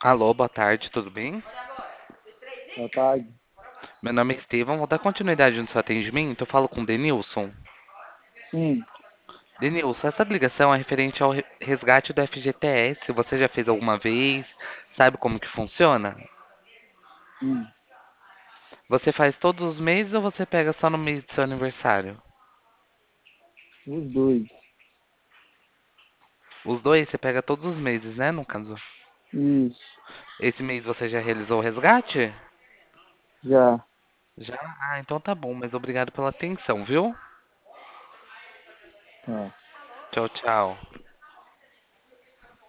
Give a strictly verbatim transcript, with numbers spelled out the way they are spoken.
Alô, boa tarde, tudo bem? Boa tarde. Meu nome é Estevão, vou dar continuidade no seu atendimento. Eu falo com o Denilson. Sim, Denilson, essa ligação é referente ao re- resgate do F G T S. Você já fez alguma vez? Sabe como que funciona? sim. Você faz todos os meses ou você pega só no mês do seu aniversário? Os dois. Os dois você pega todos os meses, né, no caso? Isso. Esse mês você já realizou o resgate? Já. Já? Ah, então tá bom, mas obrigado pela atenção, viu? Tá. Tchau, tchau.